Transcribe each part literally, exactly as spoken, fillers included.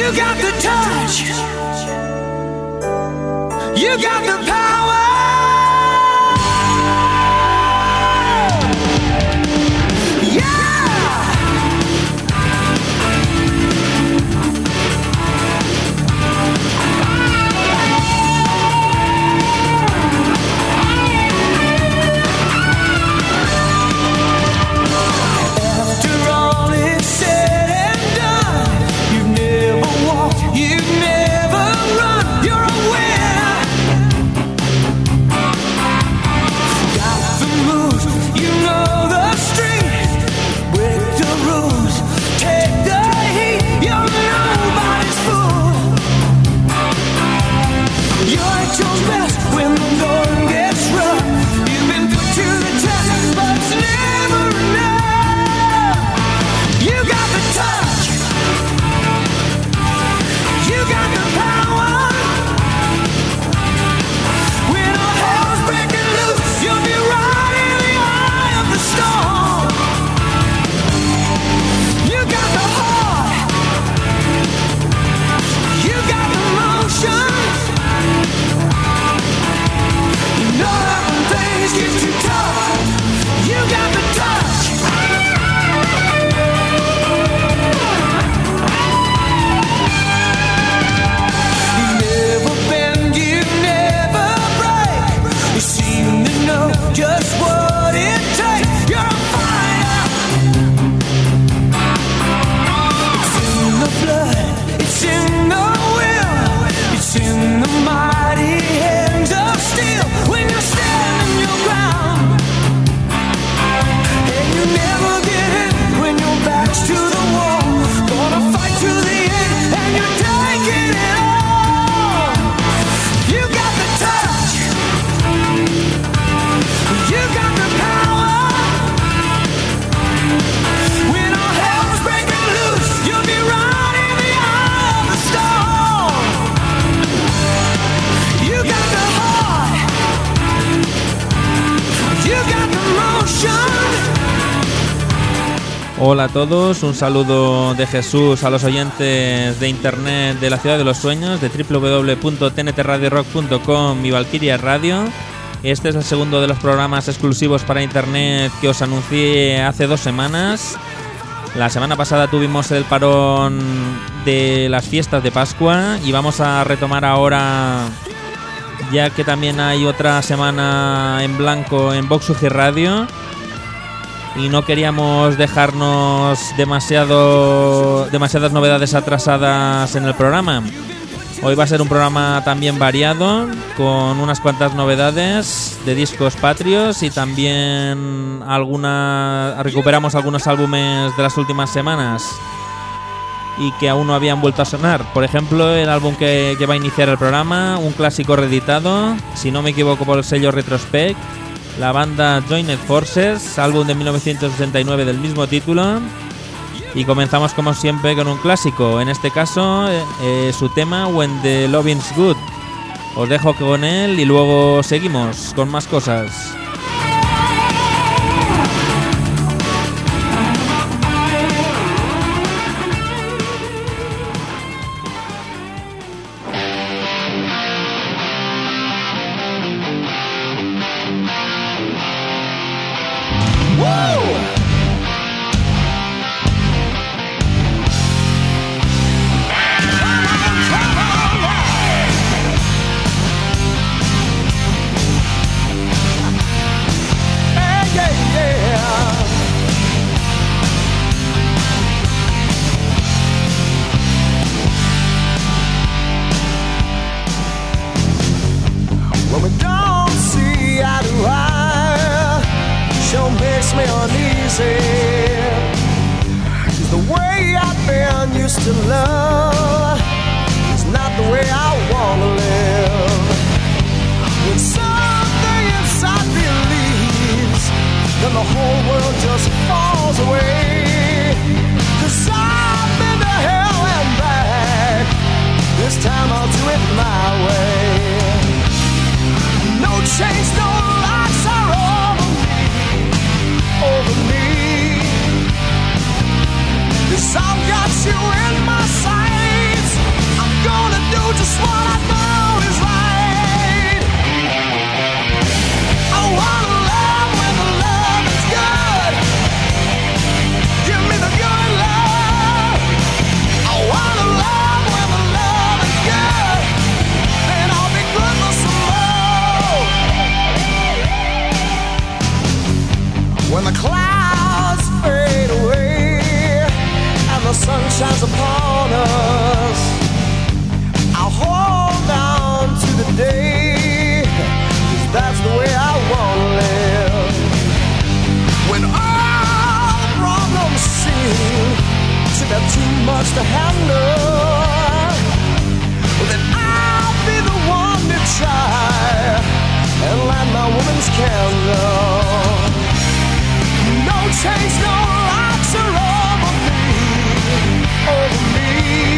You got the touch. You got the power. Hola a todos, un saludo de Jesús a los oyentes de internet de la Ciudad de los Sueños, de doble u doble u doble u punto t n t radio rock punto com y Valkyria Radio. Este es el segundo de los programas exclusivos para internet que os anuncié hace dos semanas. La semana pasada tuvimos el parón de las fiestas de Pascua y vamos a retomar ahora, ya que también hay otra semana en blanco en Voxugi Radio. Y no queríamos dejarnos demasiado demasiadas novedades atrasadas en el programa. Hoy va a ser un programa también variado, con unas cuantas novedades de discos patrios y también alguna recuperamos algunos álbumes de las últimas semanas y que aún no habían vuelto a sonar. Por ejemplo, el álbum que, que va a iniciar el programa, un clásico reeditado, si no me equivoco, por el sello Retrospect, la banda Joined Forces, álbum de mil novecientos sesenta y nueve del mismo título. Y comenzamos como siempre con un clásico, en este caso eh, eh, su tema When the Loving's Good. Os dejo con él y luego seguimos con más cosas. I've got you in my sights. just what I know is right. I wanna love when the love is good. Give me the good love. I wanna love when the love is good. Then I'll be good for some more. When the clouds fade away and the sun shines upon us, I'll hold on to the day, 'cause that's the way I wanna live. When all the problems seem to be too much to handle, then I'll be the one to try and light my woman's candle. No chains, no rocks are over me, over me.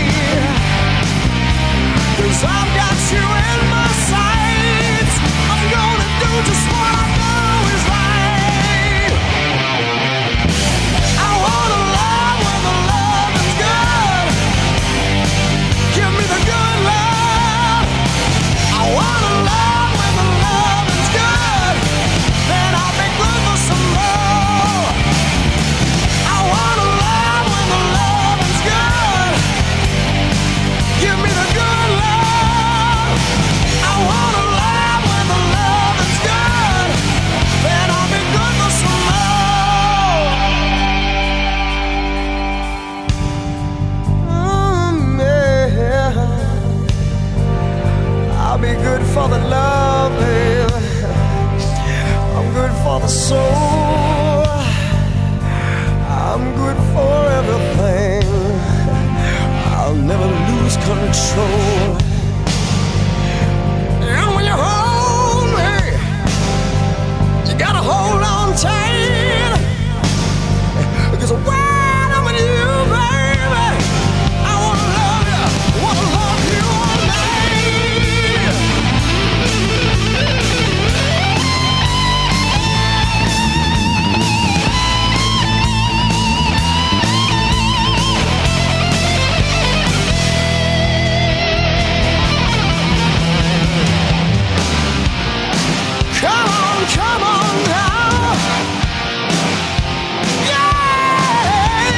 'Cause I've got you in my sights. I'm gonna do just what I know is right. I wanna love when the love is good. Give me the good love. I wanna love when the love is good. Then I'll be good for some more. I wanna love when the love is good. Give me the good love. I wanna love when the love is good. Then I'll be good for some more. Mm, yeah. I'll be good for the love, baby. I'm good for the soul. I'm good for everything. I'll never lose control. And when you hold me, you gotta hold on tight. Because when I'm with you, baby, I wanna love you, wanna love you all night. Come on, come on now. Yeah.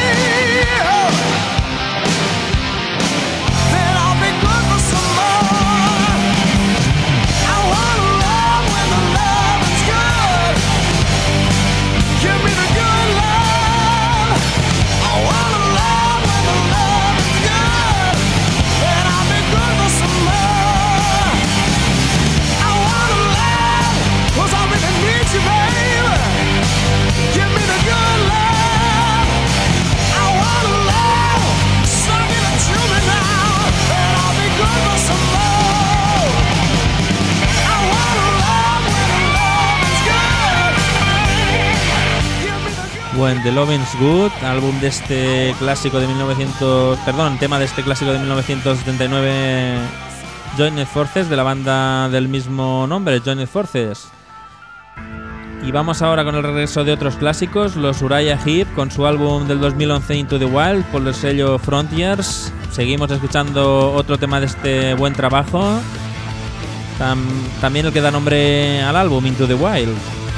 Then I'll be good for some more. I wanna love when the love is good. Give me the good love. I wanna love when the love is good. Then I'll be good for some more. I wanna love 'cause I really need you, baby. Give me the good love. I wanna love. Suck it to me now, and I'll be good for some more. I wanna love when the love is good. Give me the good. When the Loving's Good, álbum de este clásico de mil novecientos, perdón, tema de este clásico de mil novecientos setenta y nueve, Joined Forces, de la banda del mismo nombre, Joined Forces. Y vamos ahora con el regreso de otros clásicos, los Uriah Heep con su álbum del dos mil once Into the Wild por el sello Frontiers. Seguimos escuchando otro tema de este buen trabajo, Tam- también el que da nombre al álbum, Into the Wild.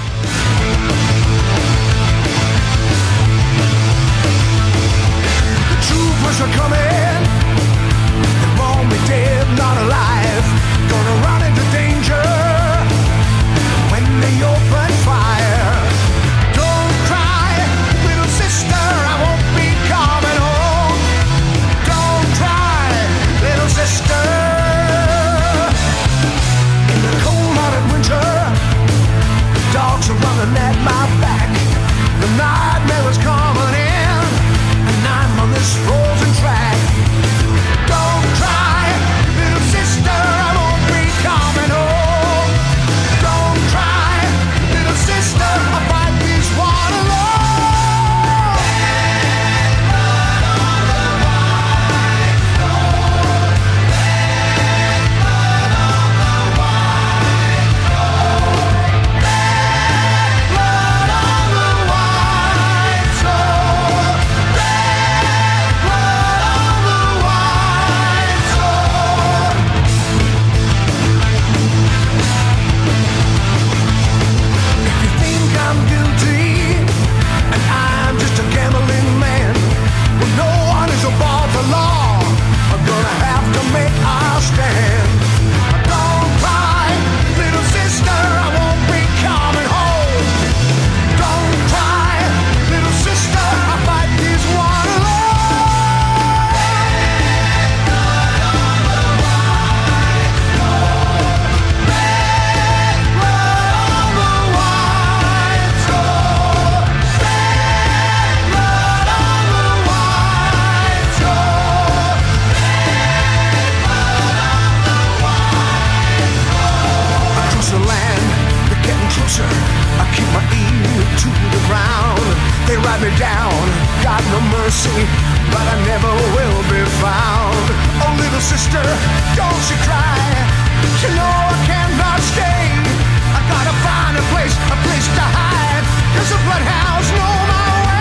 The troopers are coming. They want me dead, not alive. Gonna run into danger when they open fire. Don't cry, little sister, I won't be coming home. Don't cry, little sister. In the cold hearted winter, but I never will be found. Oh, little sister, don't you cry. You know I cannot stay. I gotta find a place, a place to hide. 'Cause the bloodhounds know my way.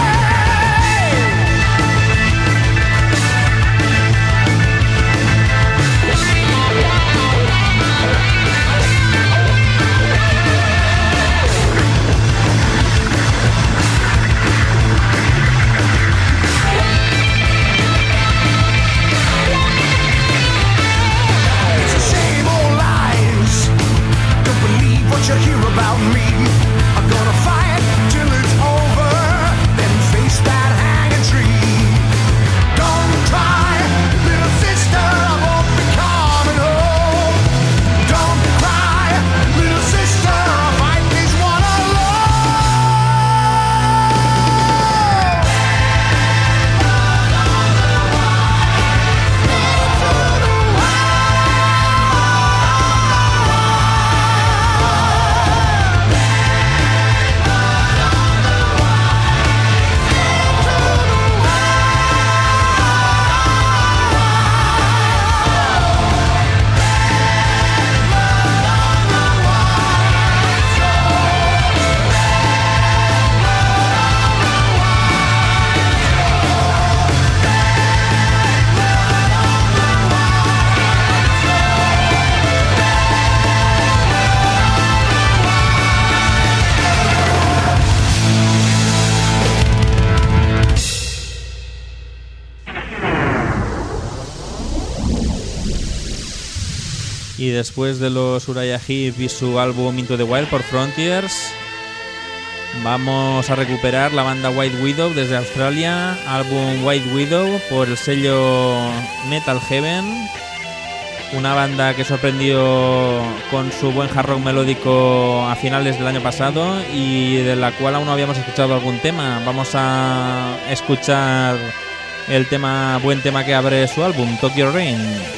It's the same old lies. Don't believe what you hear about me. I'm gonna fight till it's over, then face that hanging tree. Don't cry, little sister, I won't be coming home. Don't cry, little sister, I'll fight this one Y después de los Uriah Heep y su álbum Into the Wild por Frontiers, vamos a recuperar la banda White Widow desde Australia, álbum White Widow por el sello Metal Heaven, una banda que sorprendió con su buen hard rock melódico a finales del año pasado y de la cual aún no habíamos escuchado algún tema. Vamos a escuchar el tema, buen tema que abre su álbum, Tokyo Rain.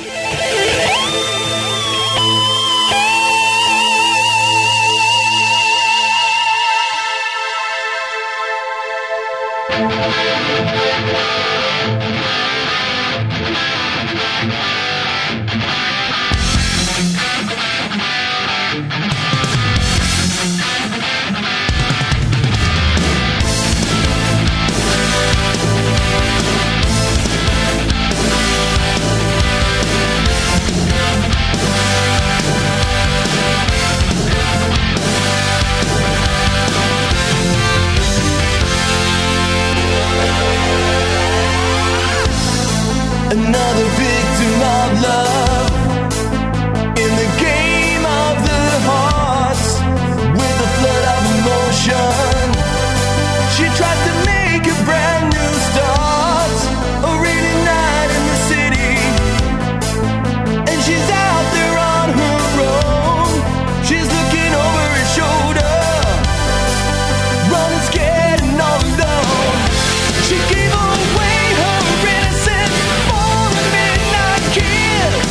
Another victim of love in the game of the hearts with a flood of emotion. She tries to make a brand new start, a rainy night in the city, and she's out there on her own. She's looking over her shoulder, running scared and all alone. She gave away her innocence for a midnight kill.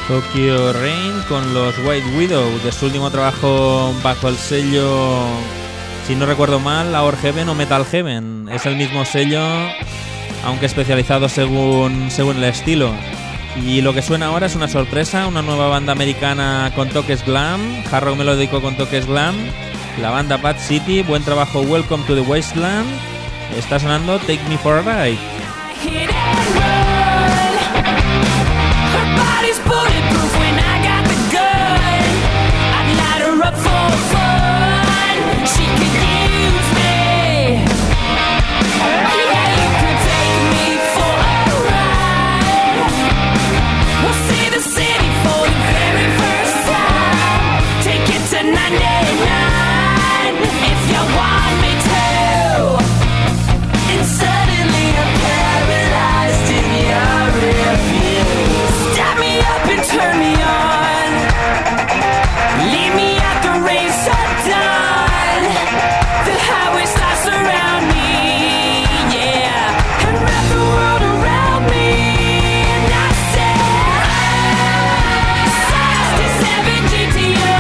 Tokyo Rain con los White Widow, de su último trabajo bajo el sello, si no recuerdo mal, Our Heaven o Metal Heaven. Es el mismo sello, aunque especializado según, según el estilo. Y lo que suena ahora es una sorpresa, una nueva banda americana con toques glam, hard rock melódico con toques glam, la banda Bad City. Buen trabajo, Welcome to the Wasteland. Está sonando Take Me for a Ride. Body's bulletproof when I got the gun. I'd light her up for fun. She could use me. Yeah, you could take me for a ride. We'll see the city for the very first time. Take it to ninety-nine if you want me to. And suddenly I'm paralyzed in your review. Stop me up and turn me on. Leave me at the race undone. The highway starts around me, yeah, and wrap the world around me. And I said, sixty-seven G T O.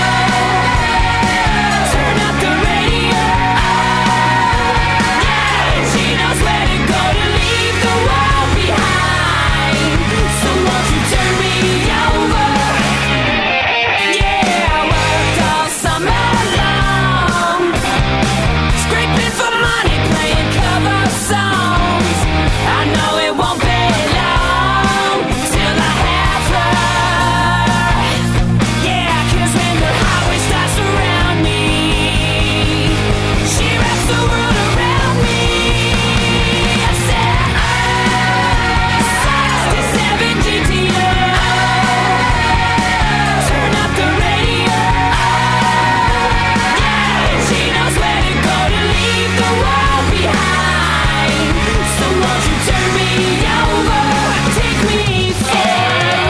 Turn up the radio. Yeah, and she knows where to go to leave the world behind. So won't you turn me over? Yeah, I worked all summer long, scraping for money, playing cover songs. I know it won't be long till I have her. Yeah, 'cause when the highway starts around me, she wraps the world around me. I said, sixty-seven G T O. Turn up the radio. Yeah, and she knows where to go to leave the world behind. So won't you turn me over? Take me for a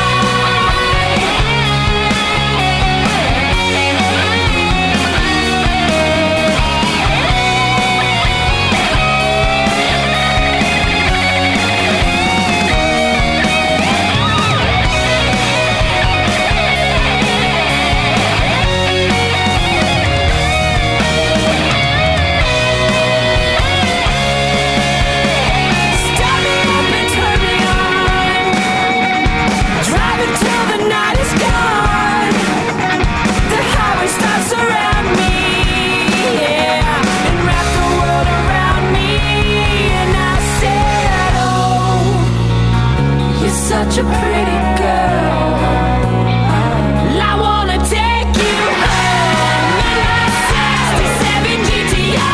Stop me up and turn me on. Drive until the night is gone. The highway starts around me, yeah, and wrap the world around me. And I said, oh, you're such a pretty girl. I wanna take you home in my sixty-seven G T O.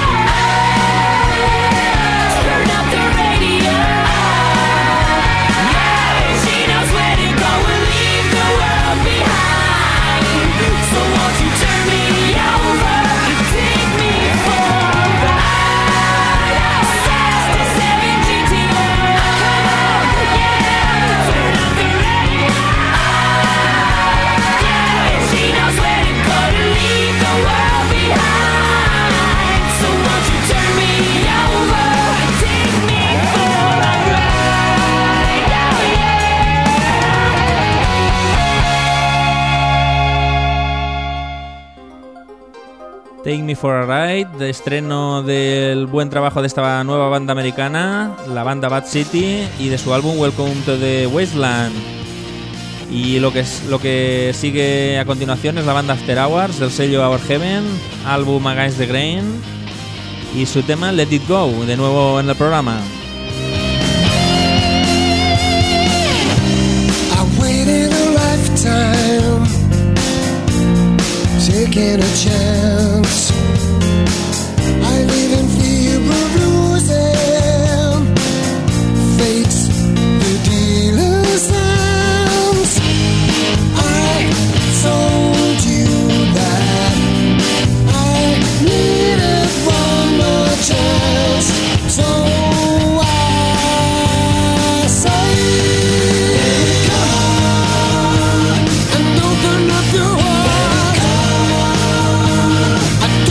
Turn up the radio. Yeah, she knows where to go and leave the world behind. So won't you turn me over? Take me for a ride. sixty-seven G T O. Come on, yeah. Turn up the radio. Yeah, she knows where to go to leave the world behind. So won't you turn me over? Take me for a ride. Oh, yeah. Take Me for a Ride, de estreno del buen trabajo de esta nueva banda americana, la banda Bad City, y de su álbum Welcome to the Wasteland. Y lo que, es, lo que sigue a continuación es la banda After Hours, del sello Our Heaven, álbum Against the Grain, y su tema Let It Go, de nuevo en el programa. I waited a lifetime, taking a chance. I live in fear of losing. Fate's the dealer's hands. I told you that I needed one more chance. So I say, come and open up your heart. I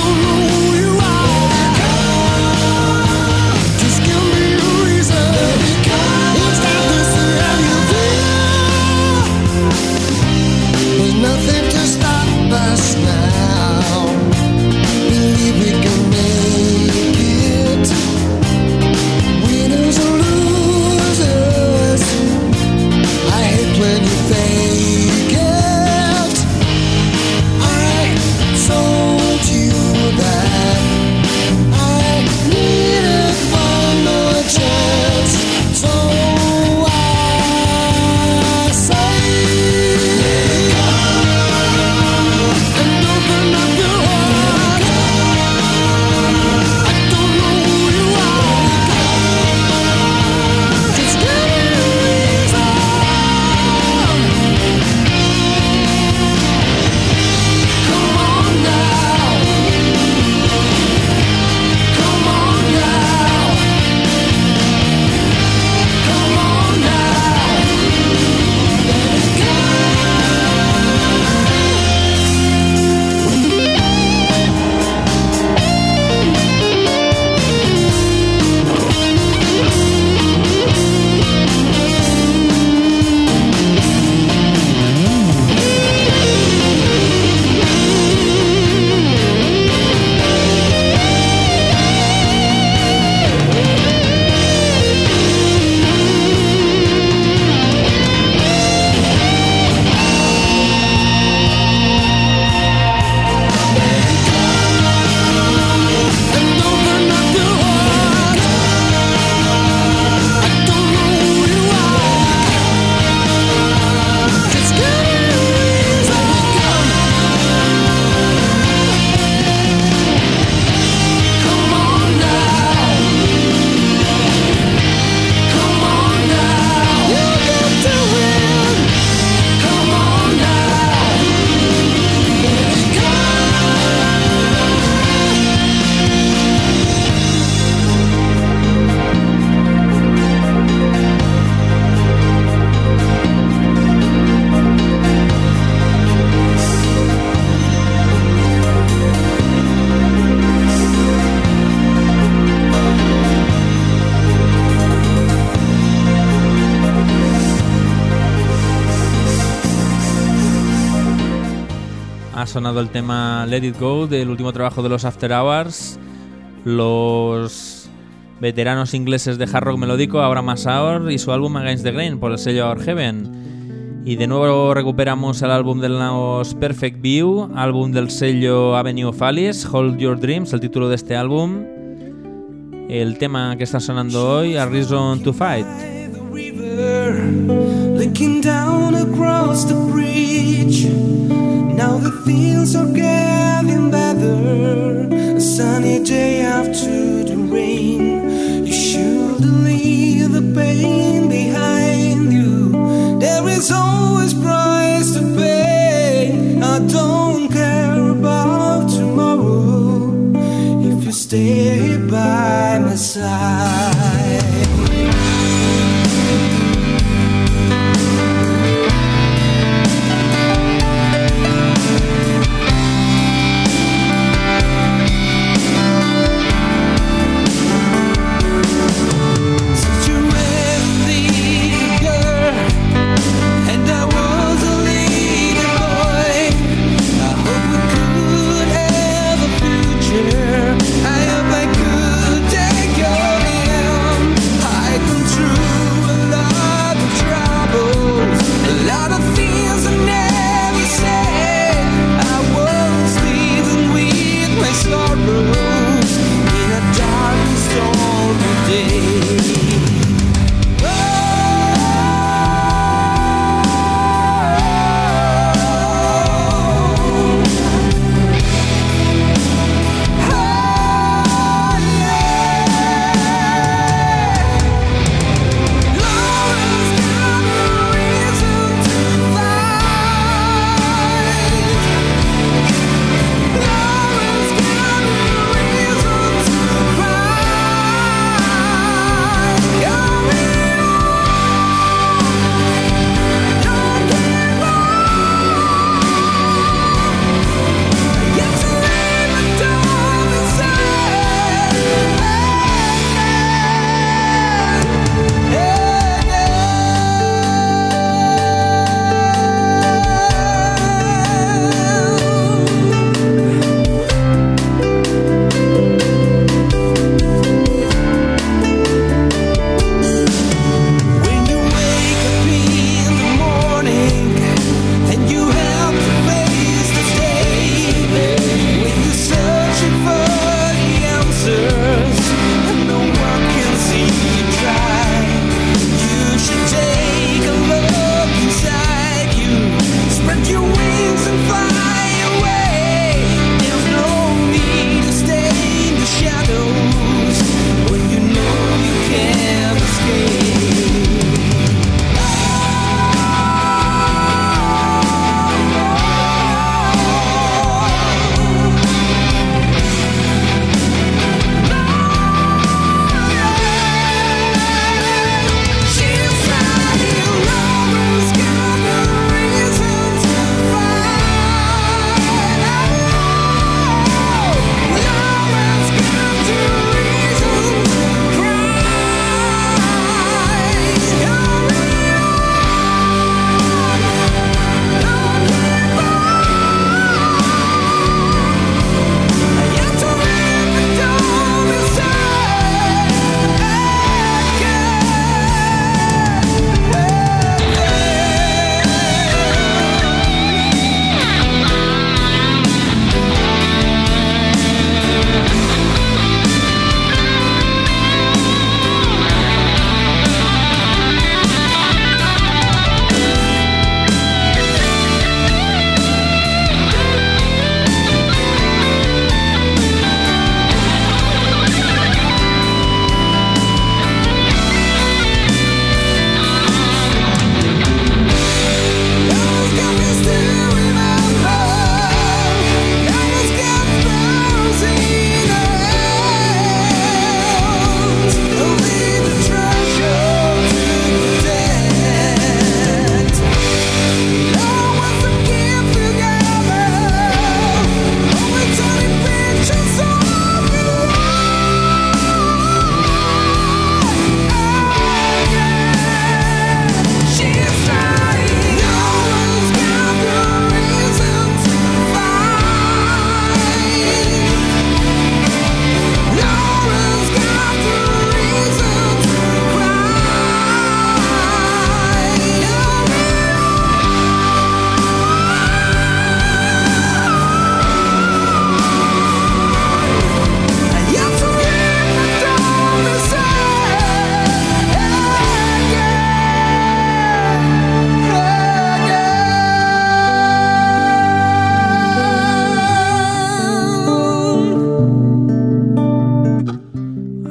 sonado el tema Let It Go del último trabajo de los After Hours, los veteranos ingleses de hard rock melódico Abraham Assaur y su álbum Against the Grain por el sello Our Heaven. Y de nuevo recuperamos el álbum de los Perfect View, álbum del sello Avenue of Alice, Hold Your Dreams, el título de este álbum. El tema que está sonando hoy, A Reason to Fight. Looking down across the bridge, now the fields are getting better. A sunny day after the rain, you should leave the pain behind you. There is always price to pay. I don't care about tomorrow if you stay by my side. I hope I could take your hand.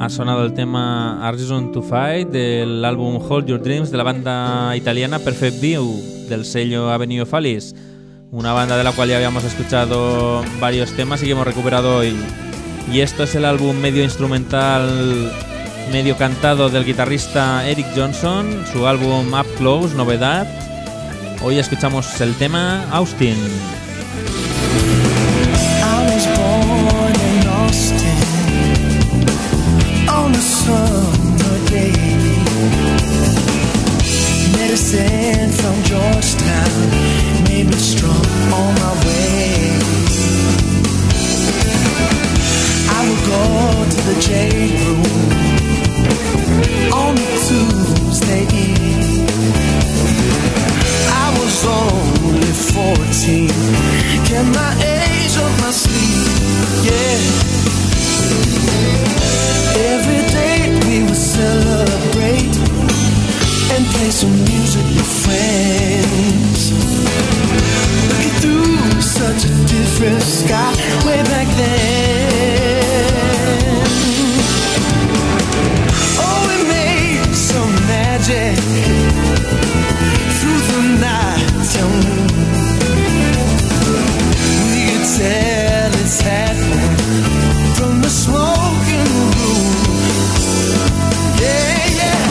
ha sonado el tema A Reason to Fight del álbum Hold Your Dreams de la banda italiana Perfect View del sello Avenue of Alice, una banda de la cual ya habíamos escuchado varios temas y que hemos recuperado hoy. Y esto es el álbum medio instrumental, medio cantado del guitarrista Eric Johnson, su álbum Up Close, novedad. Hoy escuchamos el tema Austin. I was born in Austin on a summer day. Medicine from Georgetown made me strong on my way. I would go to the jade room on a Tuesday eve. I was only fourteen, kept my age up my sleeve, yeah. Every day we would celebrate and play some music with friends. Looking through such a different sky way back then. Oh, we made some magic through the night time. We could tell it's happening from the smoking room. Yeah, yeah.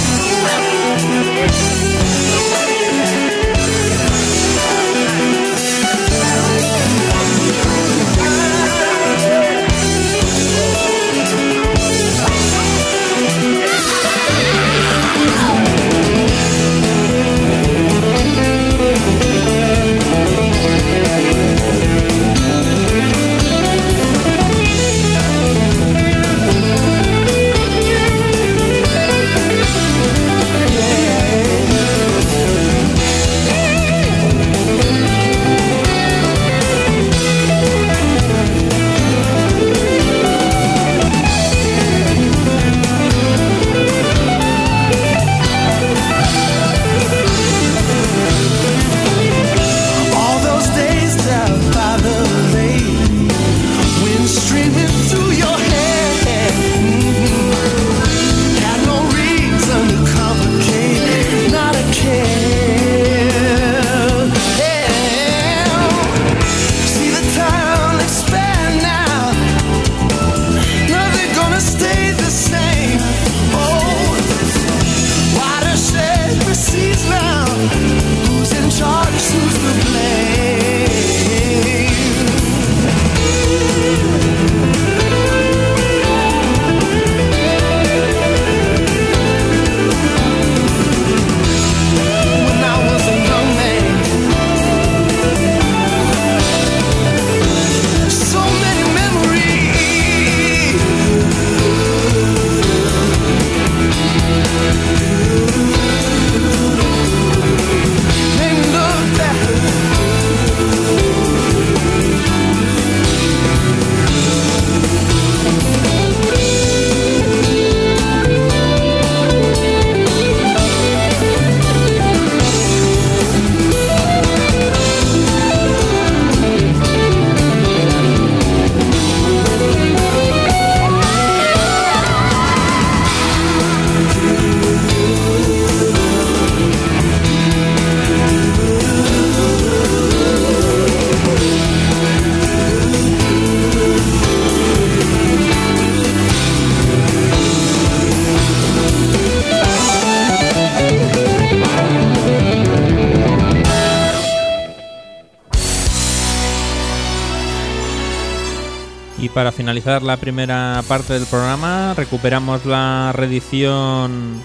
Para finalizar la primera parte del programa, recuperamos la reedición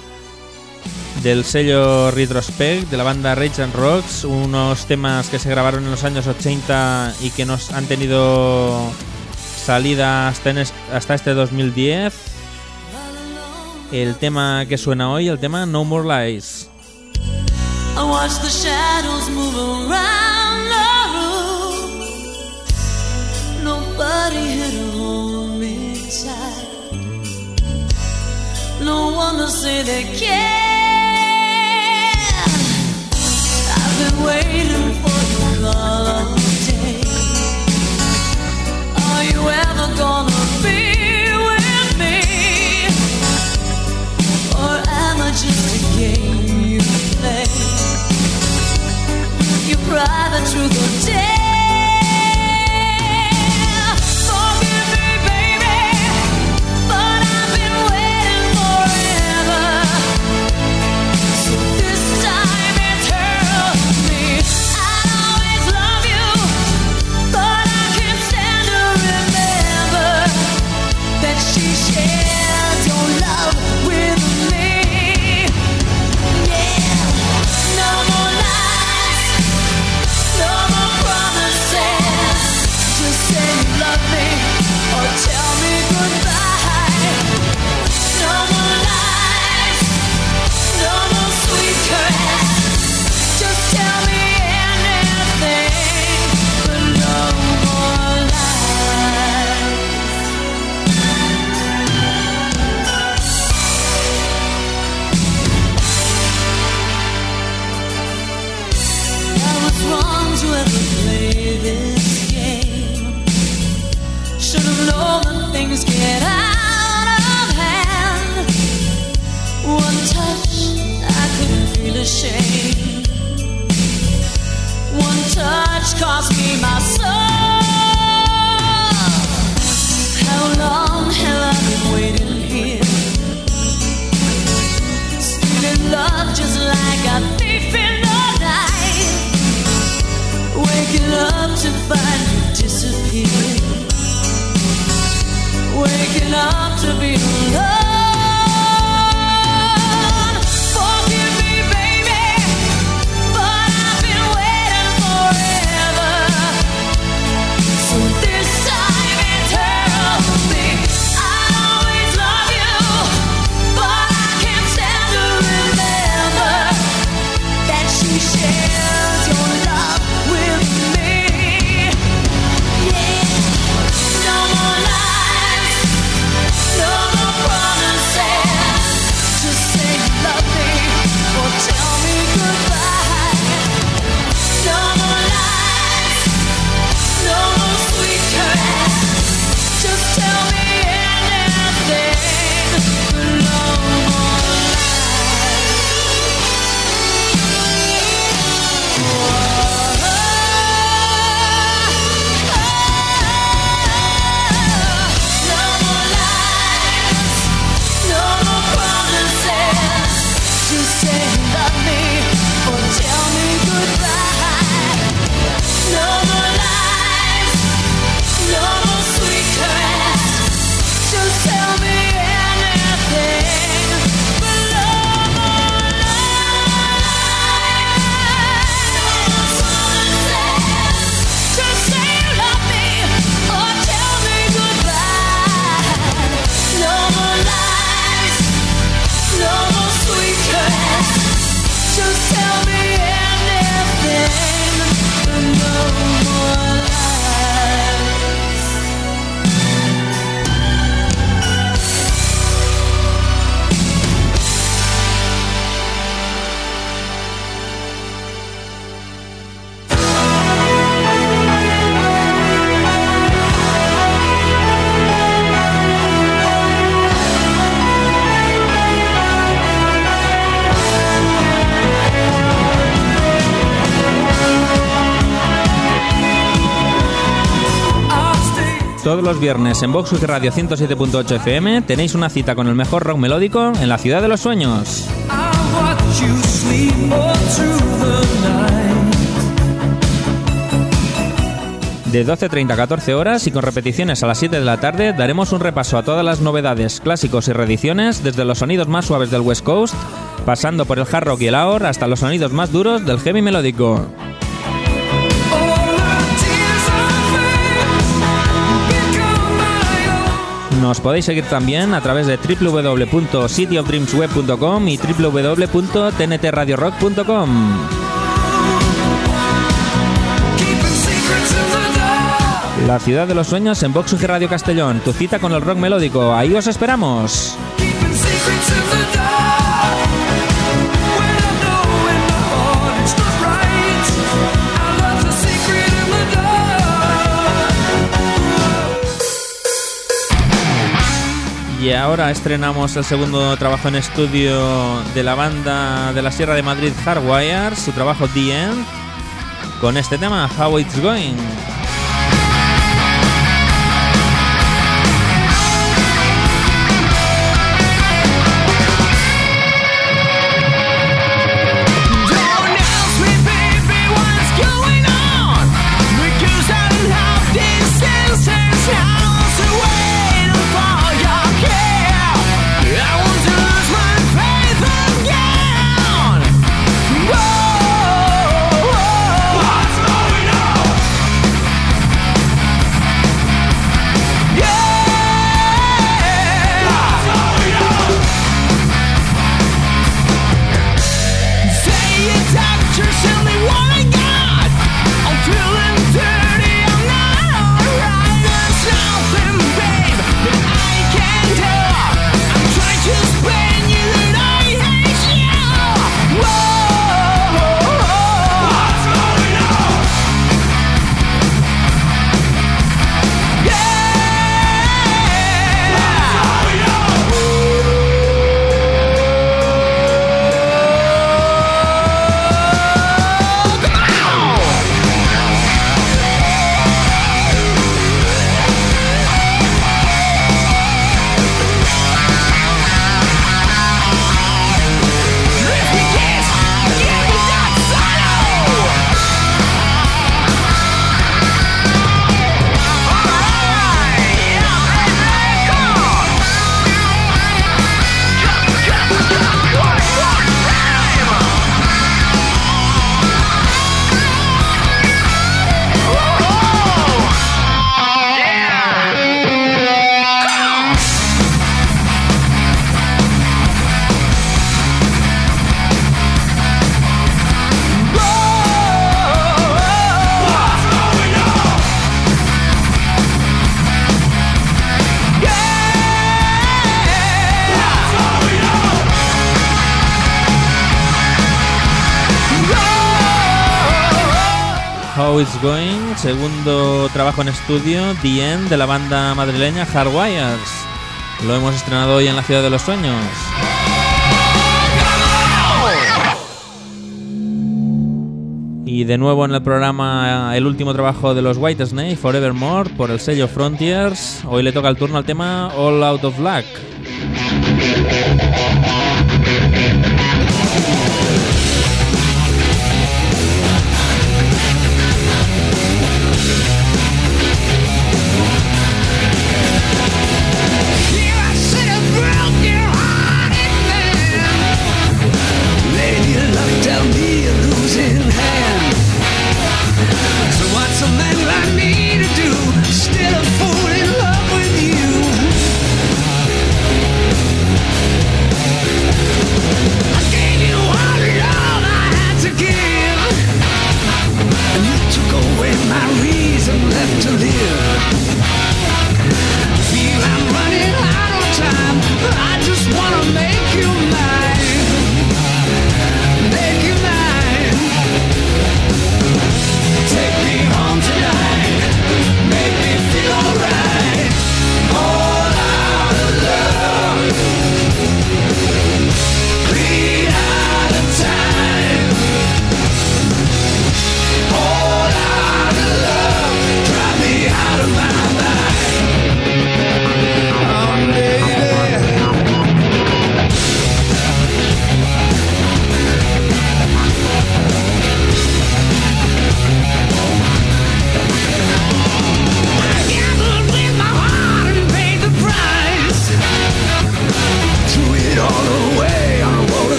del sello Retrospect de la banda Rage and Rocks, unos temas que se grabaron en los años ochenta y que nos han tenido salida hasta, en es, hasta este dos mil diez. El tema que suena hoy, el tema No More Lies. I watch the shadows move around the room. Nobody here to hold me tight. No one to say they care. I've been waiting for the call of day. Are you ever gonna be with me? the truth or dare. Forgive me, baby, but I've been waiting forever. So this time it's her, me. I'll always love you, but I can't stand to remember that she shared your love with me. Yeah, no more lies, no more promises. Just say you love me or tell me goodbye. No more lies, no more sweet caress. Just tell me anything, but no more lies. I was wrong to ever play this game. Should have known that things get out of hand. One touch, I couldn't feel ashamed. One touch cost me my soul. How long have I been waiting here? Stealing love just like a thief in the night. Waking up to find you disappear. Waking up to be alone. Forgive me, baby, but I've been waiting forever. So this time it's her, me. I'll always love you, but I can't stand to remember that she shares your love with me. Yeah, no more lies, no more promises. Just say you love me or tell me goodbye. No more lies, no more sweet caress. Just tell me anything, but no more No more lies, no more promises. Just say you love me or tell me goodbye. No more lies, no more sweet caress. Just tell me anything, but no more lies. Just say you love me or tell me goodbye. No more lies, no more sweet caress. Just tell me anything, but no more lies. Todos los viernes en Vox Radio ciento siete punto ocho F M tenéis una cita con el mejor rock melódico en la ciudad de los sueños. I watch you sleep all through the night. De doce treinta a catorce horas y con repeticiones a las siete de la tarde daremos un repaso a todas las novedades, clásicos y reediciones, desde los sonidos más suaves del West Coast, pasando por el hard rock y el ahor hasta los sonidos más duros del heavy melódico. Nos podéis seguir también a través de w w w punto city of dreams web punto com y w w w punto t n t radio rock punto com. La ciudad de los sueños en Vox Radio Castellón, tu cita con el rock melódico. Ahí os esperamos. Y ahora estrenamos el segundo trabajo en estudio de la banda de la Sierra de Madrid, Hardwire, su trabajo The End. con este tema, How It's Going. How It's Going, segundo trabajo en estudio, The End, de la banda madrileña Hardwires. Lo hemos estrenado hoy en la Ciudad de los Sueños. Y de nuevo en el programa el último trabajo de los Whitesnake, Forevermore, por el sello Frontiers. Hoy le toca el turno al tema All Out of Luck.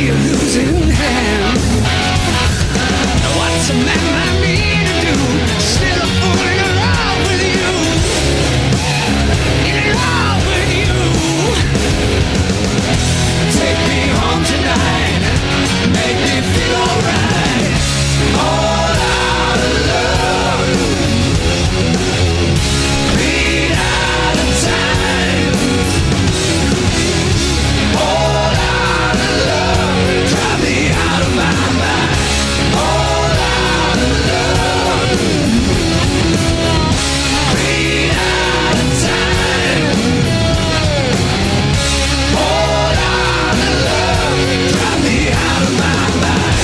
a losing hand. What's a man like me to do? Still fooling around with you, in love with you. Take me home tonight, make me feel alright. All out of love, bleed out of time. All out of love, drive me out of my mind. All out of love, bleed out of time. All out of love, drive me out of my mind.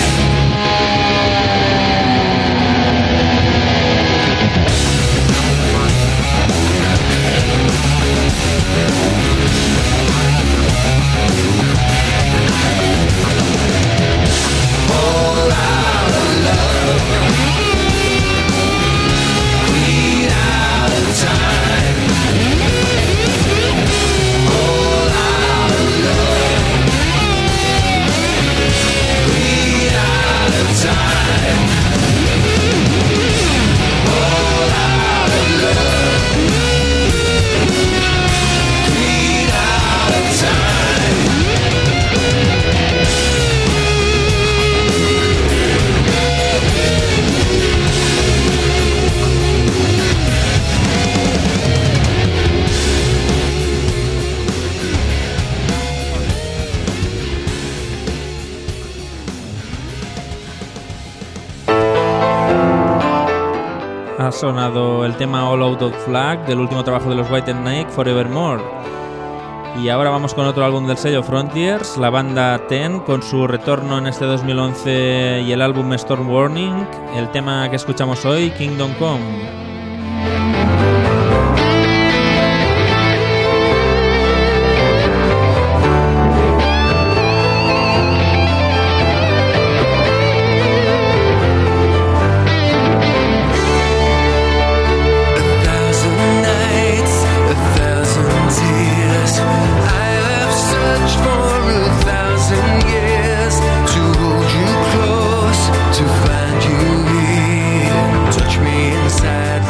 All out of love, bleed out of time. All out of love, bleed out of time. All out of love, bleed out of time. Ha sonado el tema All Out of Flag del último trabajo de los White Snake, Forevermore. Y ahora vamos con otro álbum del sello Frontiers, la banda Ten, con su retorno en este dos mil once y el álbum Storm Warning. El tema que escuchamos hoy, Kingdom Come. A thousand nights, a thousand tears. I have searched for a thousand years to hold you close, to find you here. Touch me inside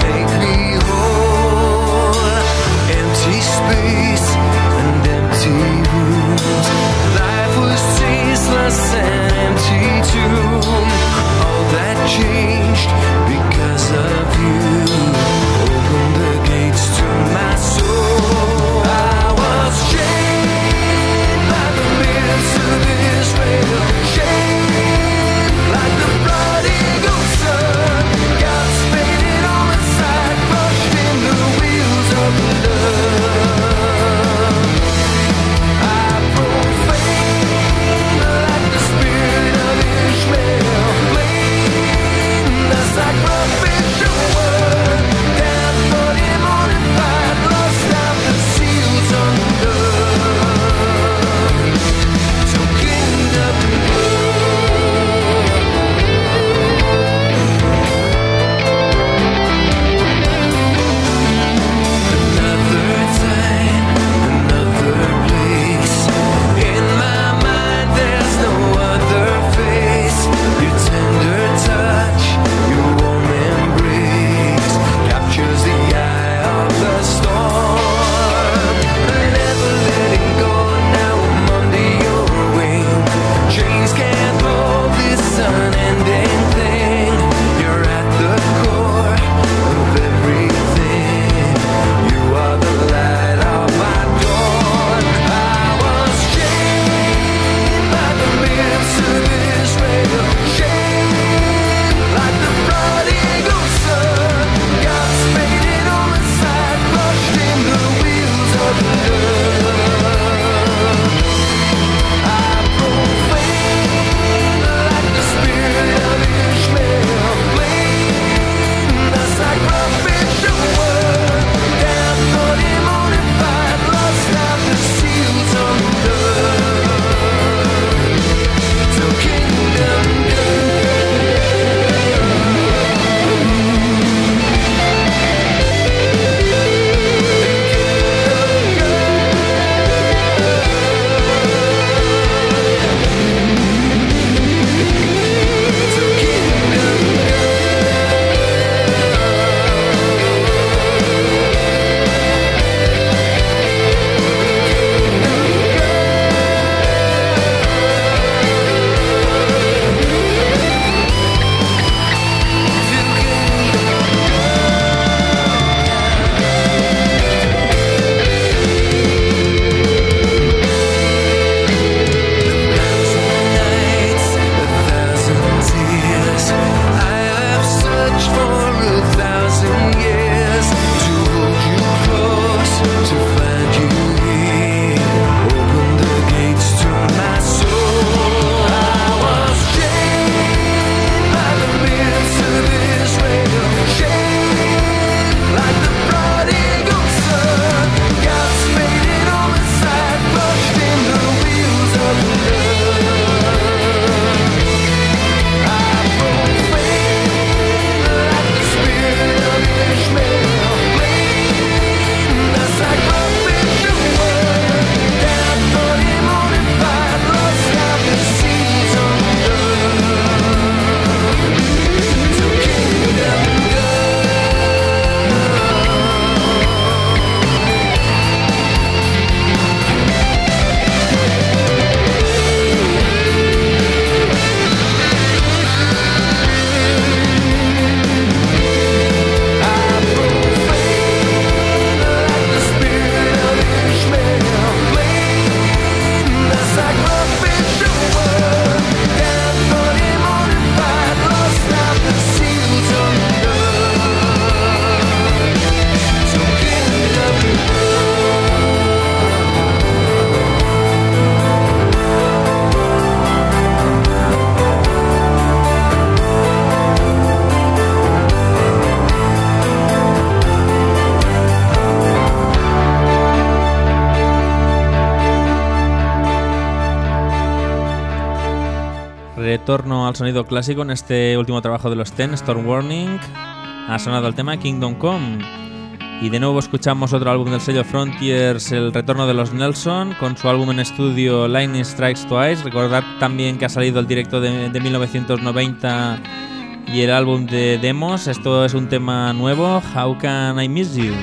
retorno al sonido clásico en este último trabajo de los Ten, Storm Warning. Ha sonado el tema Kingdom Come. Y de nuevo escuchamos otro álbum del sello Frontiers, el retorno de los Nelson, con su álbum en estudio Lightning Strikes Twice. Recordad también que ha salido el directo de, de mil novecientos noventa y el álbum de demos. Esto es un tema nuevo, How Can I Miss You?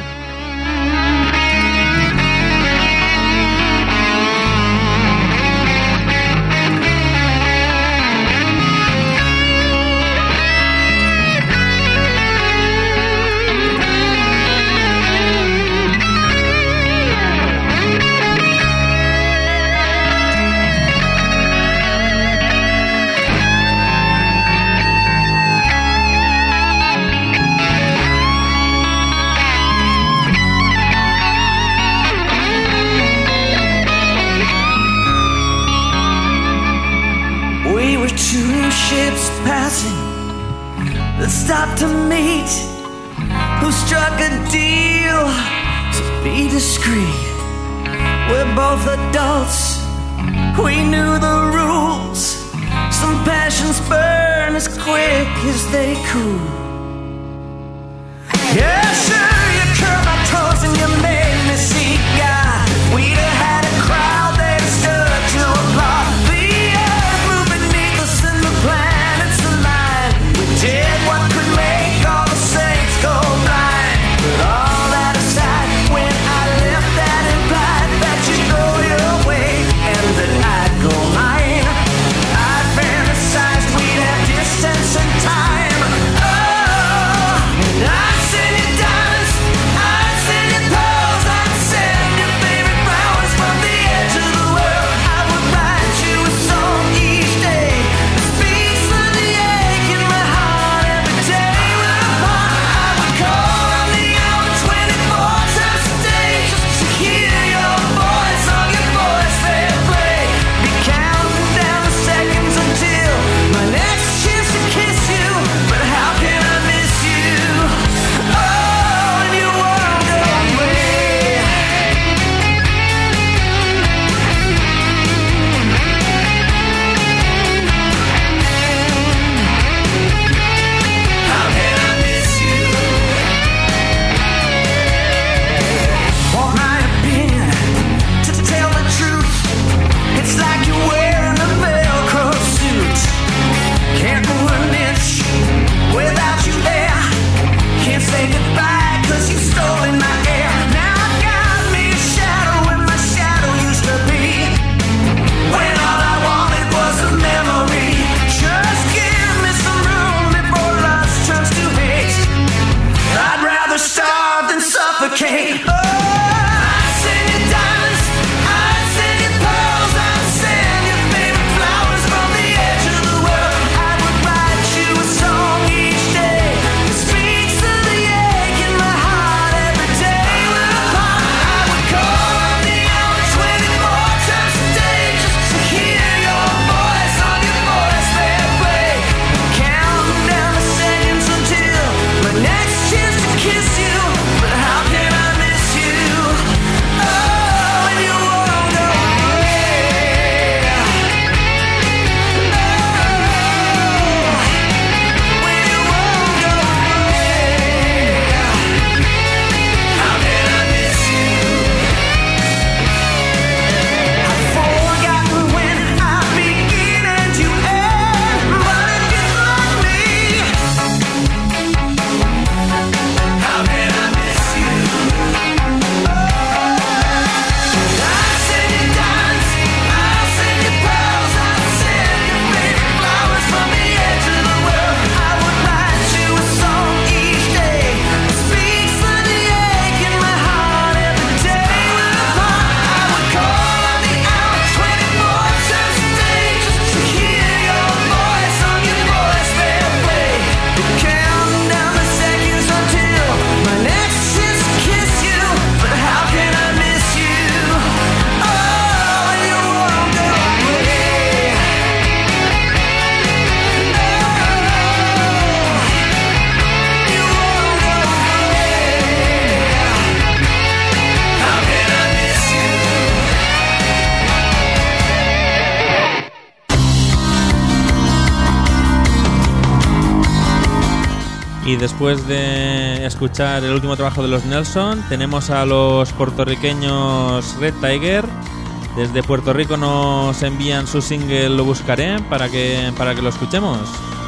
Ships passing that stopped to meet, who struck a deal to be discreet. We're both adults, we knew the rules. Some passions burn as quick as they cool. Yeah, sure, you curled my toes and you made me see God. We'd have had a crowd that stood to applaud. Planets align. We did what could make all the saints go blind. But all that aside, when I left, that implied that you'd go your way and that I'd go mine. I fantasized we'd have distance and time. Oh, and I'd send you diamonds, I'd send you pearls, I'd send you favorite flowers from the Y después de escuchar el último trabajo de los Nelson, tenemos a los puertorriqueños Red Tiger. Desde Puerto Rico nos envían su single Lo Buscaré para que, para que lo escuchemos.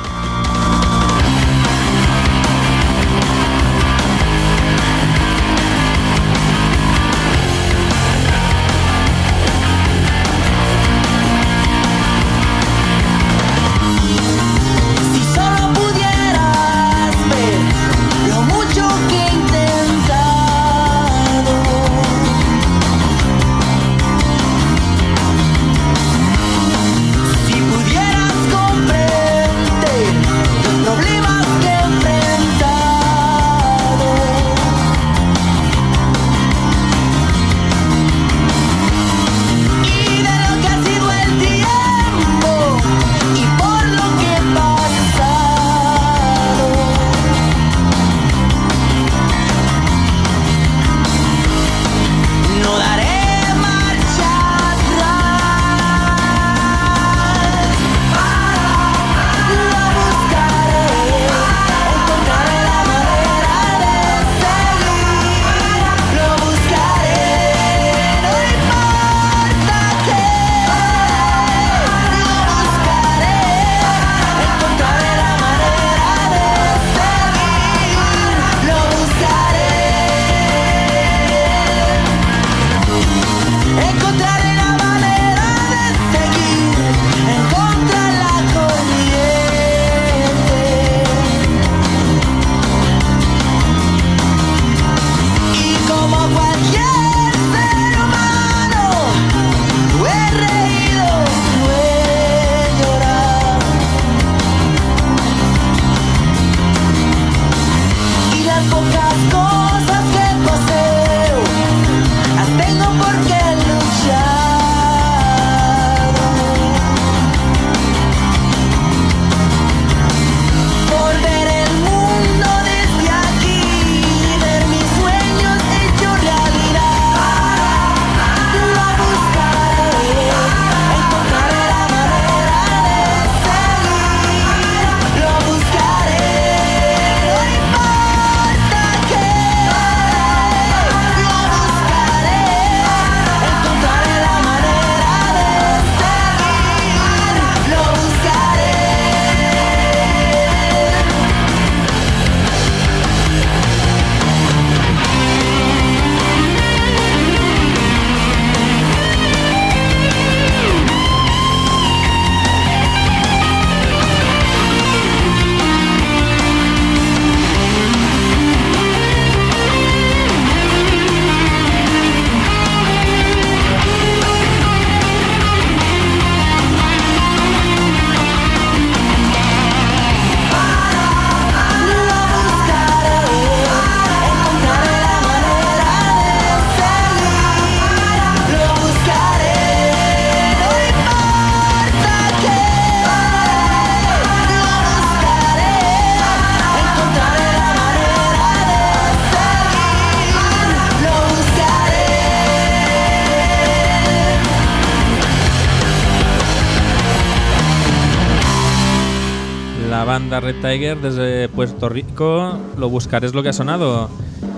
Banda Red Tiger desde Puerto Rico. Lo buscaré, es lo que ha sonado.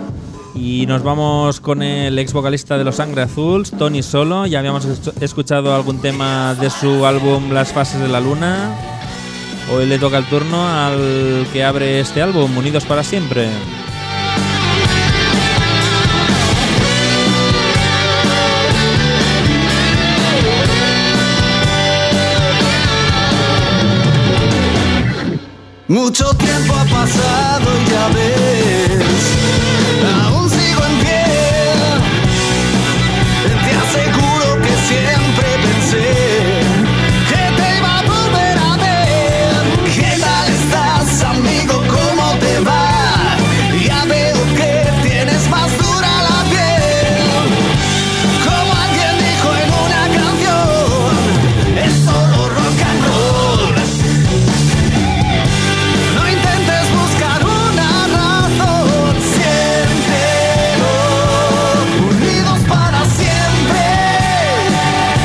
Y nos vamos con el ex vocalista de Los Sangre Azules, Tony Solo. Ya habíamos escuchado algún tema de su álbum Las Fases de la Luna. Hoy le toca el turno al que abre este álbum, Unidos para Siempre. Mucho tiempo ha pasado y ya ves, aún sigo en pie. Te aseguro que siempre pensé que te iba a volver a ver. ¿Qué tal estás, amigo? ¿Cómo te va? Ya veo que tienes más dura la piel. Como alguien dijo en una canción, es solo rock and roll. Unidos para siempre.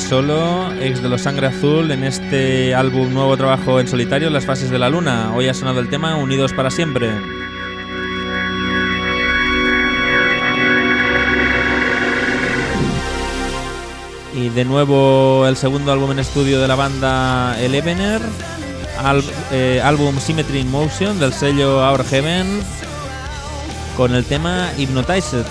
solo, ex de los Sangre Azul, en este álbum nuevo trabajo en solitario, Las Fases de la Luna. Hoy ha sonado el tema Unidos para Siempre. Y de nuevo el segundo álbum en estudio de la banda Elevener, al, eh, álbum Symmetry in Motion del sello Our Heaven, con el tema Hypnotized.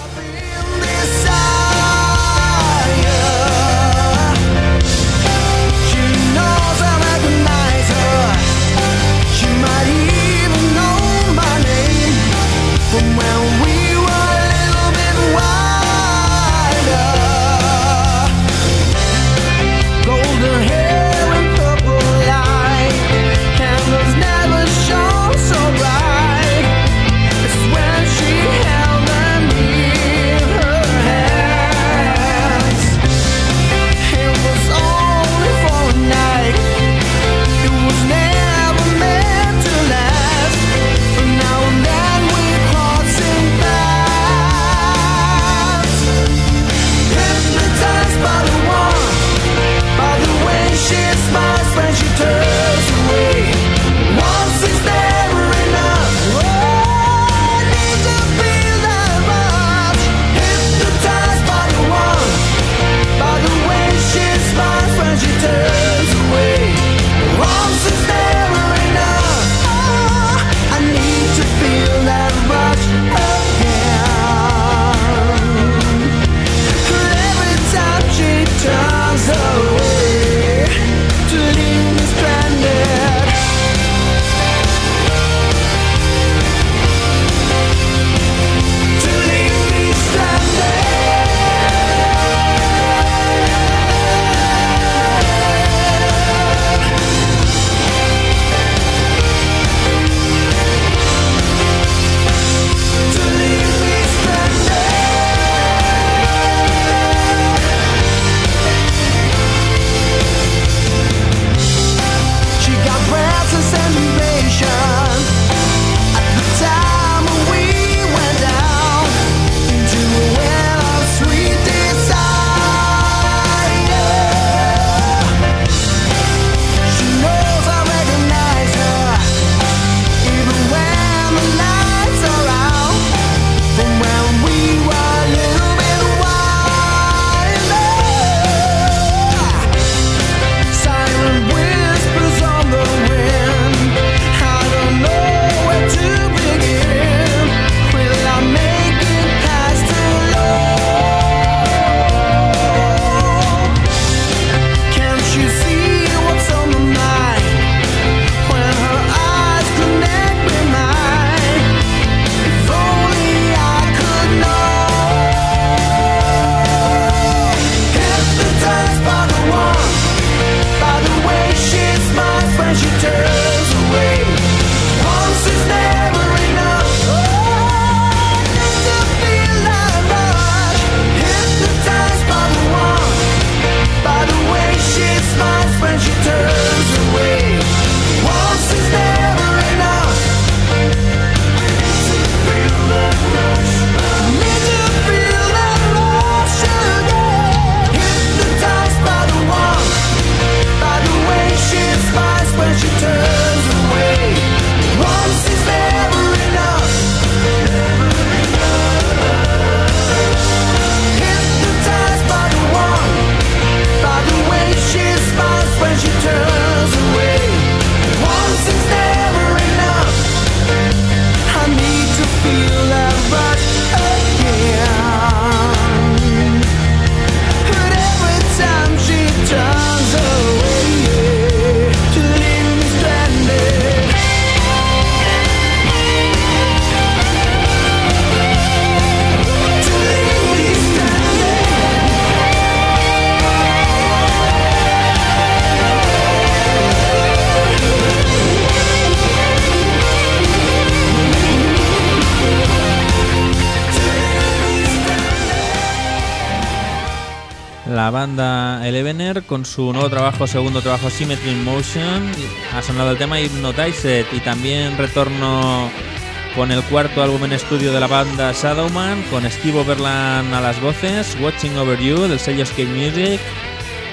La banda Elevener con su nuevo trabajo, segundo trabajo Symmetry in Motion, ha sonado el tema Hypnotized, y también retorno con el cuarto álbum en estudio de la banda Shadowman, con Steve Overland a las voces, Watching Over You del sello Escape Music,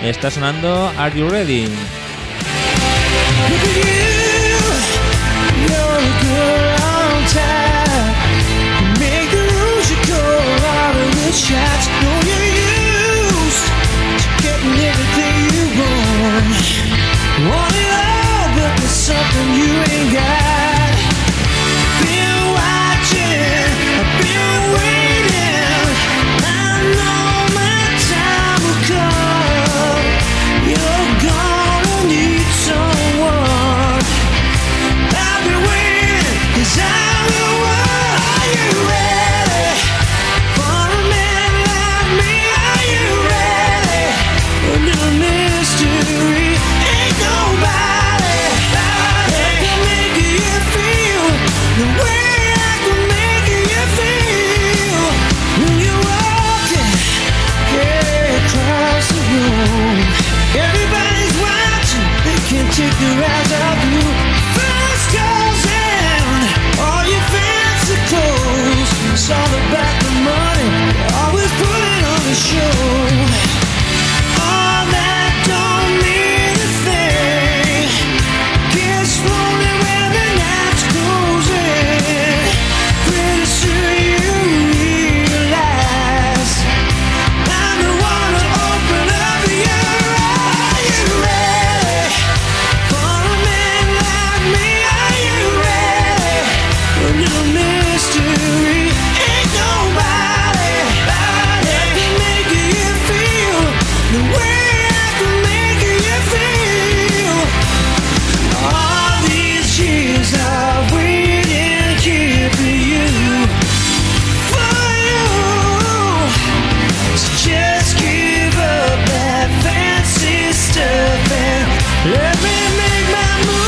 Está sonando Are You Ready? Look at you, you're a girl on time. You make the rules, you go out of the shots. Know you're used to getting everything you want. Want it all, but there's something you ain't got. Been watching, I've been waiting. I know my time will come. You're gonna need someone. I've been waiting, 'cause I'm the one. Are you ready for a man like me? Are you ready for a little mystery? Ain't nobody that can make you feel the way I can make you feel when you're walking yeah, across the room. Everybody's watching, they can't take their eyes off you. First goes in, all your fancy clothes. It's all about the money, they always put it on the show. All that don't mean a thing. Gets lonely when the night's closing. Pretty soon you realize I'm the one to open up your eyes. Are you ready for a man like me? Are you ready for a little mystery? Ain't nobody that can make you feel the way I can make you feel. All these years I've waited here for you, for you. So just give up that fancy stuff and let me make my move.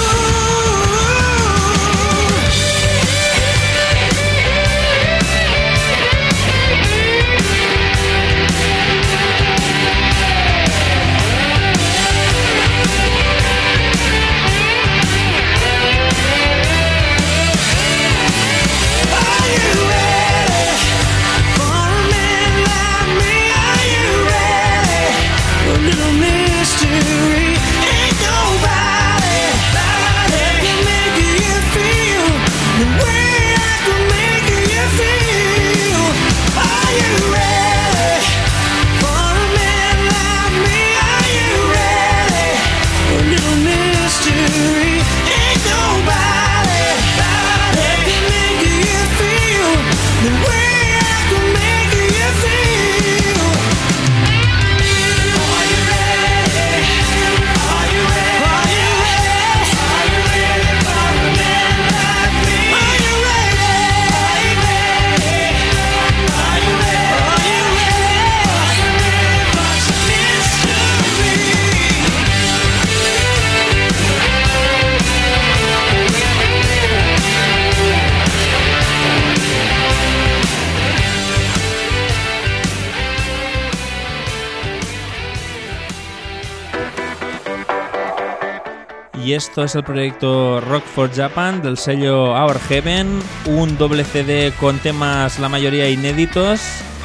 Are you ready for a man like me? Are you ready for a little mystery? Ain't nobody that can make you feel the way I can make you feel. Are you ready for a man like me? Are you ready for a little mystery? Ain't nobody that can make you feel the way I can make you feel. Are you ready? Are you ready? Are you ready? Are you ready for a man like me? Are you ready? Are you ready? Are you ready? Are you ready? Are you ready for some mystery? Y esto es el proyecto Rock for Japan del sello Our Heaven, un doble C D con temas la mayoría inéditos,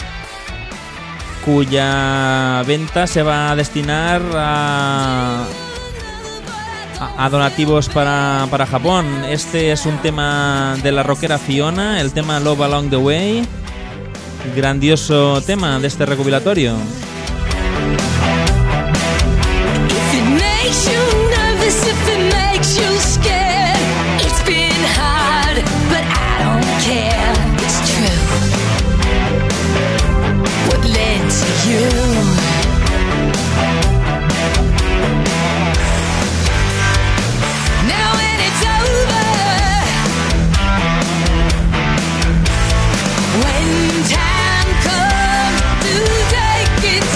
cuya venta se va a destinar a, a, a donativos para, para Japón. Este es un tema de la rockera Fiona, el tema Love Along the Way, grandioso tema de este recopilatorio. If it makes you nervous, if it makes you scared, it's been hard, but I don't care. It's true. What led to you? Now when it's over, when time comes to take its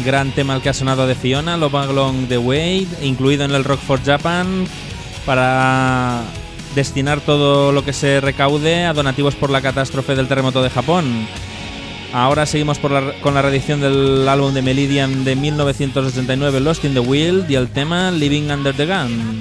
gran tema el que ha sonado de Fiona, Love Along the Way, incluido en el Rock for Japan, para destinar todo lo que se recaude a donativos por la catástrofe del terremoto de Japón. Ahora seguimos por la, con la reedición del álbum de Meridian de mil novecientos ochenta y nueve, Lost in the Wild, y el tema Living Under the Gun.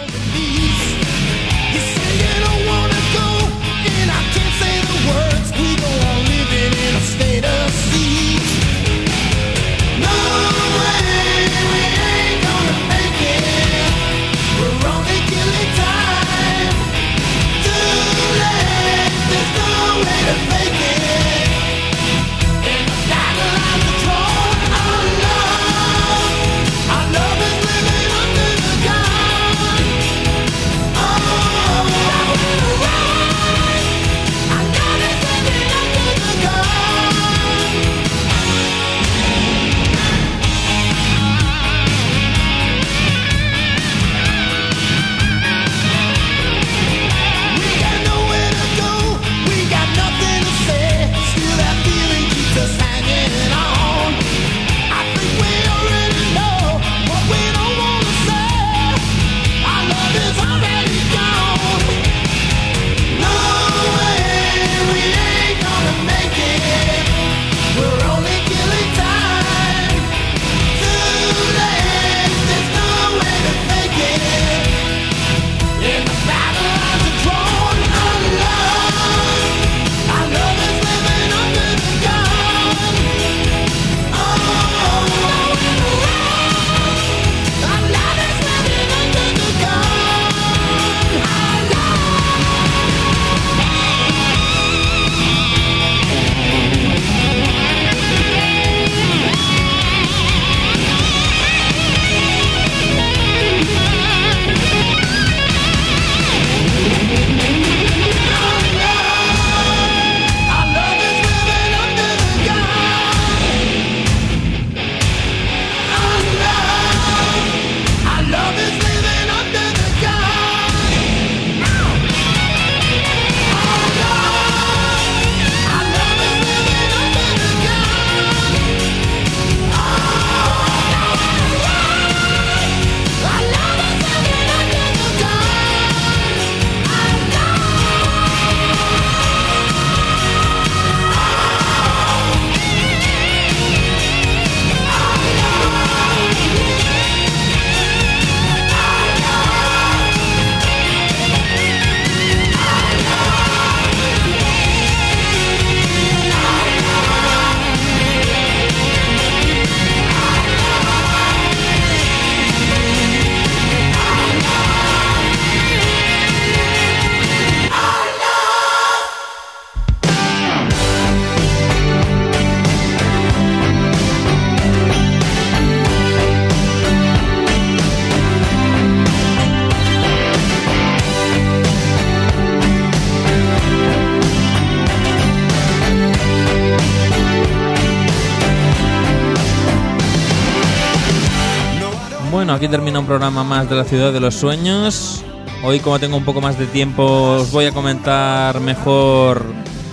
Bueno, aquí termina un programa más de la Ciudad de los Sueños. Hoy, como tengo un poco más de tiempo, os voy a comentar mejor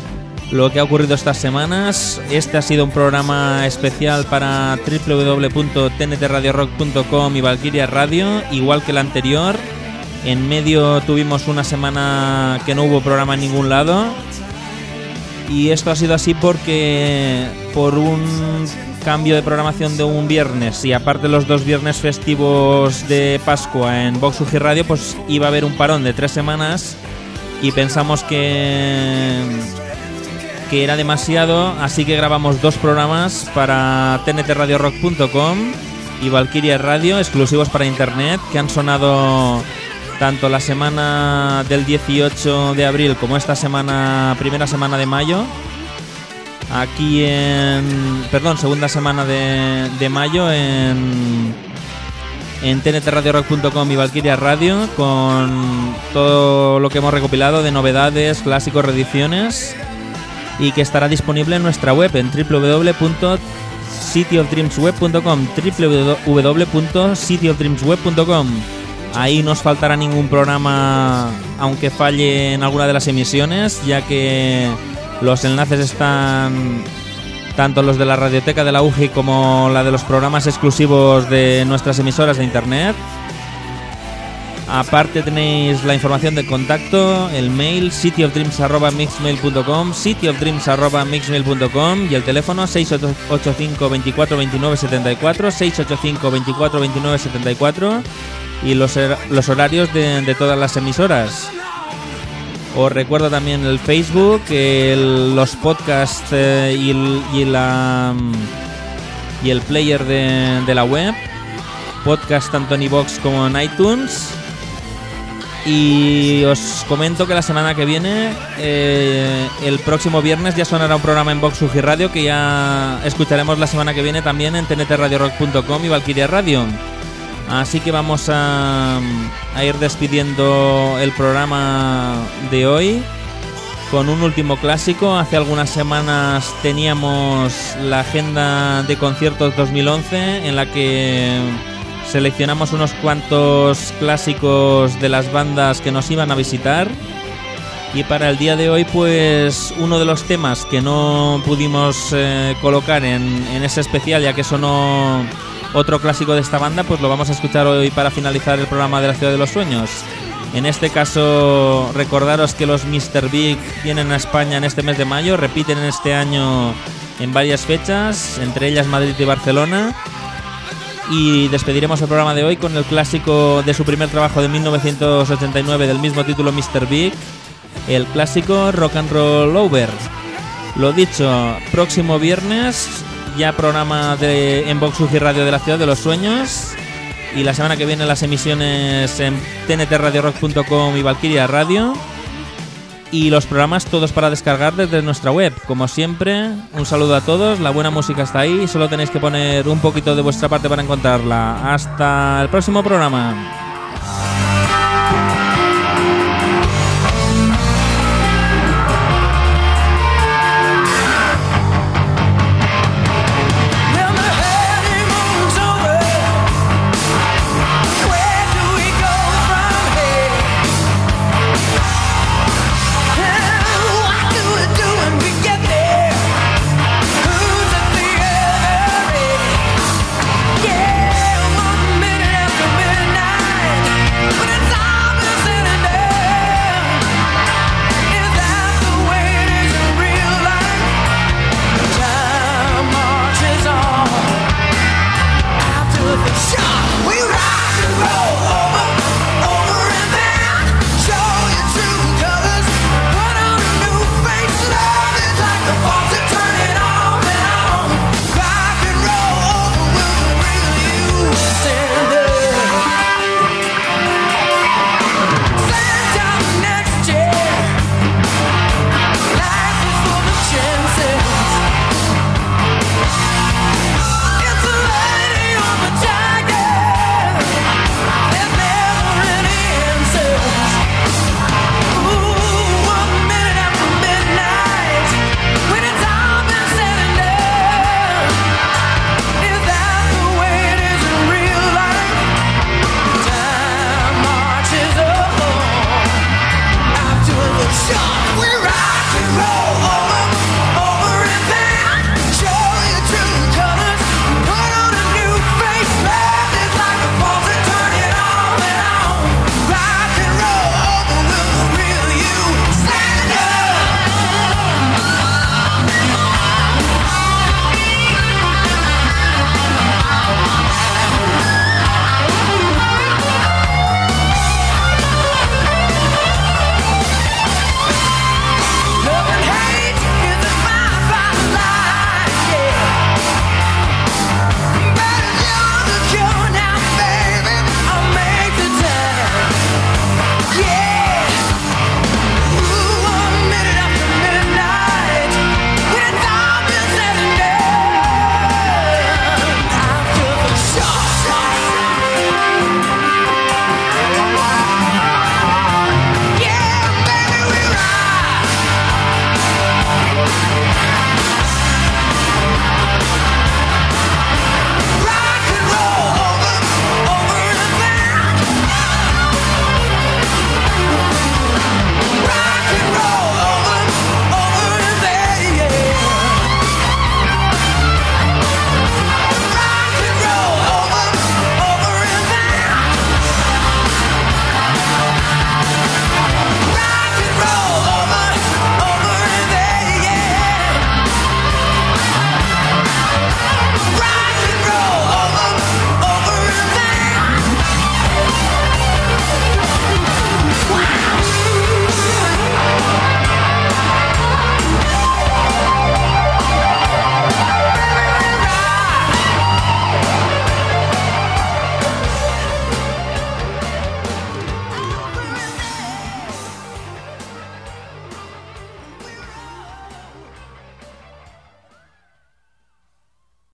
lo que ha ocurrido estas semanas. Este ha sido un programa especial para doble u doble u doble u punto t n t radio rock punto com y Valkyria Radio, igual que el anterior. En medio tuvimos una semana que no hubo programa en ningún lado. Y esto ha sido así porque por un cambio de programación de un viernes y aparte los dos viernes festivos de Pascua en Vox U G Radio, pues iba a haber un parón de tres semanas y pensamos que, que era demasiado, así que grabamos dos programas para t n t radio rock punto com y Valkyria Radio, exclusivos para internet, que han sonado tanto la semana del dieciocho de abril como esta semana, primera semana de mayo, aquí en... perdón, segunda semana de, de mayo en, en t n t radio rock punto com y Valkyria Radio, con todo lo que hemos recopilado de novedades, clásicos, reediciones, y que estará disponible en nuestra web en doble u doble u doble u punto city of dreams web punto com, doble u doble u doble u punto city of dreams web punto com. Ahí no os faltará ningún programa, aunque falle en alguna de las emisiones, ya que los enlaces están tanto los de la radioteca de la U G I como la de los programas exclusivos de nuestras emisoras de internet. Aparte tenéis la información de contacto, el mail cityofdreams arroba mixmail punto com, cityofdreams arroba mixmail punto com y el teléfono seis ocho cinco veinticuatro veintinueve setenta y cuatro, seis ocho cinco veinticuatro veintinueve setenta y cuatro y los, los horarios de, de todas las emisoras. Os recuerdo también el Facebook, el, los podcasts eh, y, el, y, la, y el player de, de la web, podcast tanto en iVoox como en iTunes. Y os comento que la semana que viene, eh, el próximo viernes, ya sonará un programa en Vox U G I Radio que ya escucharemos la semana que viene también en t n t radio rock punto com y Valkyria Radio. Así que vamos a, a ir despidiendo el programa de hoy con un último clásico. Hace algunas semanas teníamos la agenda de conciertos dos mil once en la que seleccionamos unos cuantos clásicos de las bandas que nos iban a visitar. Y para el día de hoy, pues uno de los temas que no pudimos eh, colocar en, en ese especial, ya que sonó otro clásico de esta banda, pues lo vamos a escuchar hoy para finalizar el programa de la Ciudad de los Sueños. En este caso, recordaros que los míster Big vienen a España en este mes de mayo, repiten este año en varias fechas, entre ellas Madrid y Barcelona. Y despediremos el programa de hoy con el clásico de su primer trabajo de mil novecientos ochenta y nueve del mismo título, míster Big, el clásico Rock and Roll Over. Lo dicho, próximo viernes ya programa de en Vox U G I Radio de la Ciudad de los Sueños, y la semana que viene las emisiones en t n t radio rock punto com y Valkyria Radio, y los programas todos para descargar desde nuestra web. Como siempre, un saludo a todos, la buena música está ahí, solo tenéis que poner un poquito de vuestra parte para encontrarla. Hasta el próximo programa.